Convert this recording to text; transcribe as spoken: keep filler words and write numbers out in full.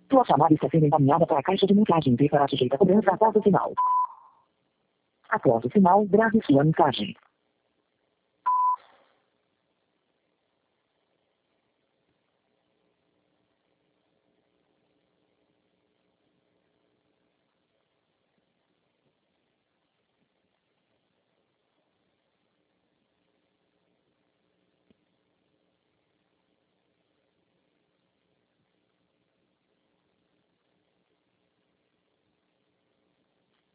Sua chamada está sendo encaminhada para a caixa de mensagem e será sujeita a cobrança após o sinal. Após o sinal, grave sua mensagem.